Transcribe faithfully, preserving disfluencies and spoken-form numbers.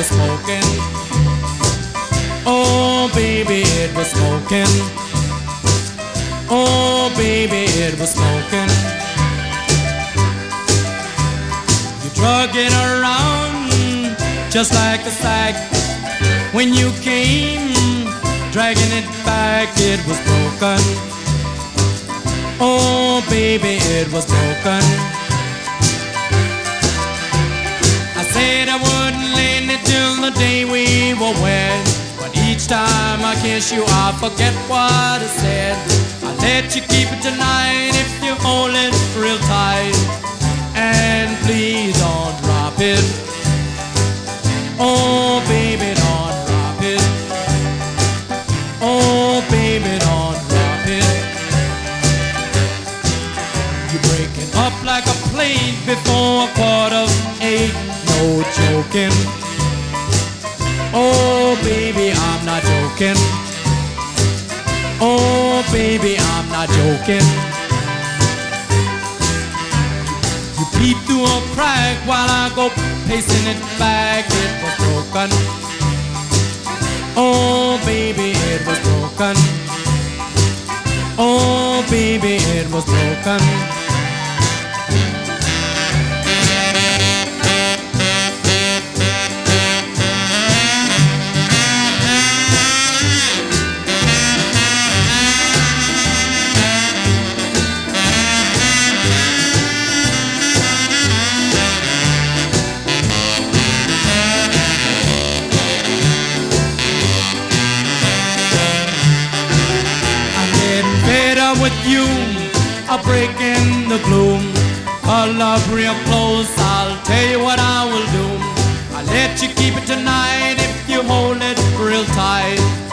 was smoking. Oh, baby, it was smoking. Oh, baby, it was smoking. You drug it around just like a sack. When you came, dragging it back, it was broken. Oh, baby, it was broken. I said I wouldn't lend it till the day we were wed, but each time I kiss you, I forget what I said. I'll let you keep it tonight if you hold it real tight, and please don't drop it. Oh, baby, don't drop it. Oh, baby, don't drop it. You break it up like a plate before a quarter of eight. No joking. Oh, baby, I'm not joking. Oh, baby, I'm not joking. You peep through a crack while I go pacing it back. It was broken. Oh, baby, it was broken. Oh, baby, it was broken. With you, I'll break in the gloom. Call up real close, I'll tell you what I will do. I'll let you keep it tonight if you hold it real tight.